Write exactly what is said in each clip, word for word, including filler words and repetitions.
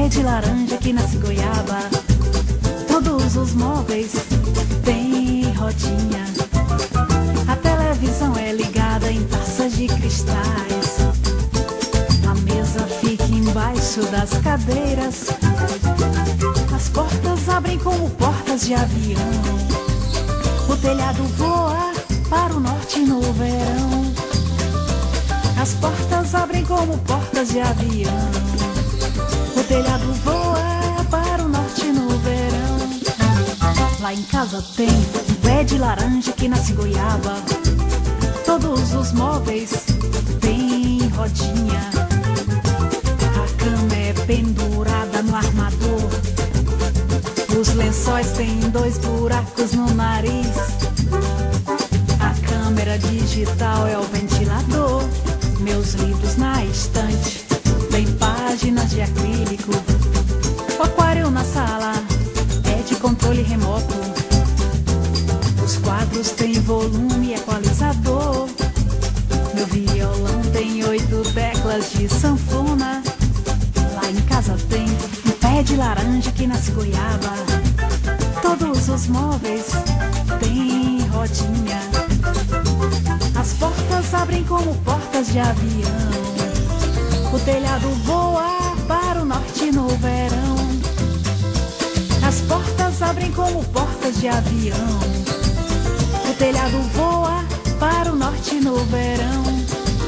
pé de laranja que nasce goiaba. Todos os móveis têm rodinha. A televisão é ligada em taças de cristais. A mesa fica embaixo das cadeiras. As portas abrem como portas de avião. O telhado voa para o norte no verão. As portas abrem como portas de avião. O telhado voa para o norte no verão. Lá em casa tem um pé de laranja que nasce goiaba. Todos os móveis têm rodinha. A cama é pendurada no armador. Os lençóis têm dois buracos no nariz. A câmera digital é o ventilador. Meus livros na estante tem páginas de acrílico. O aquário na sala é de controle remoto. Os quadros têm volume equalizador. Meu violão tem oito teclas de sanfona. Lá em casa tem um pé de laranja que nasce goiaba. Todos os móveis têm rodinha. As portas abrem como portas de avião. O telhado voa para o norte no verão. As portas abrem como portas de avião. O telhado voa para o norte no verão.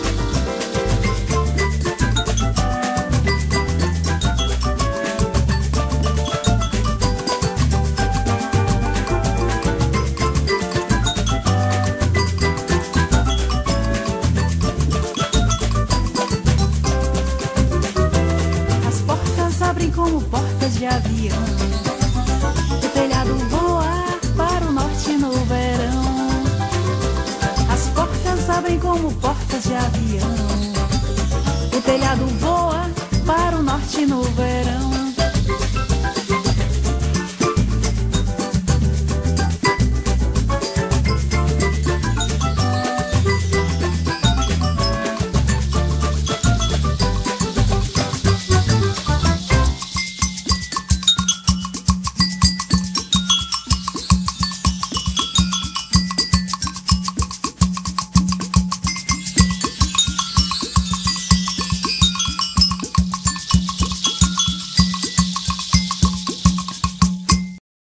Como portas de avião. O telhado voa para o norte no verão. As portas abrem como portas de avião. O telhado voa para o norte no verão.